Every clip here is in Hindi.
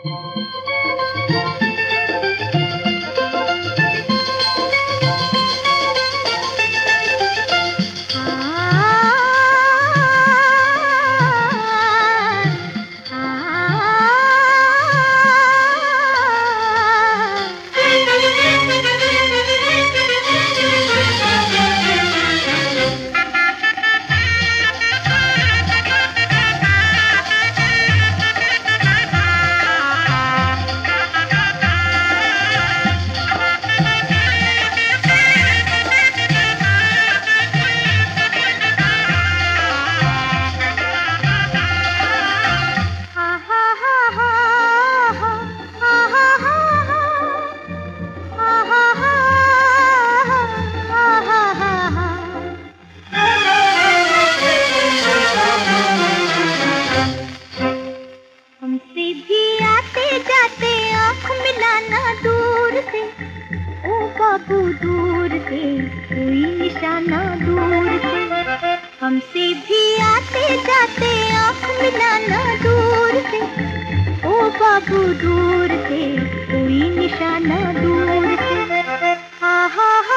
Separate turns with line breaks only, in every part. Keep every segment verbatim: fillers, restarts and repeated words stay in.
बाबू दूर से कोई निशाना दूर से, हमसे भी आते जाते आँख मिलाना दूर से। ओ बाबू दूर से कोई निशाना दूर से। हा हा हा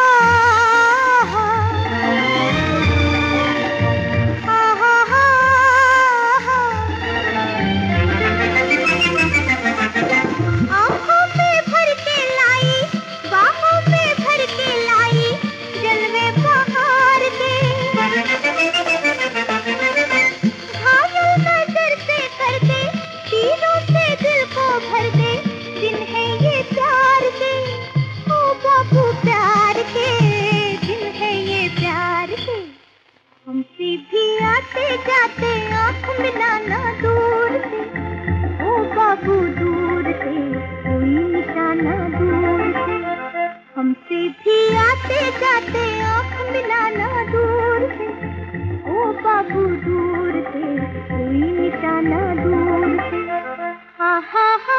हमसे भी आते जाते आँख मिलाना दूर से। ओ बाबू दूर से कोई निशाना दूर से, हमसे भी आते जाते आँख मिलाना दूर से। ओ बाबू दूर से कोई निशाना दूर से। हा हा हा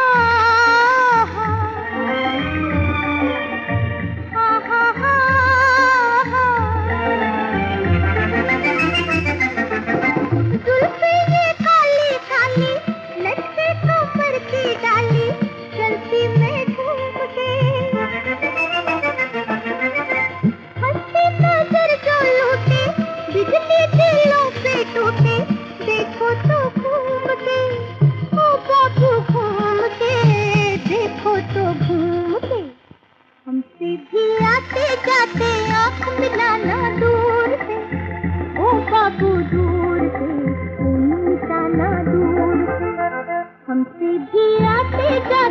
देखो तो घूम के, ओ बाबू घूम के, देखो तो घूम के। हमसे भी आते जाते आँख मिलाना दूर से। ओ बाबू दूर से कोई निशाना दूर से, हमसे भी आते जाते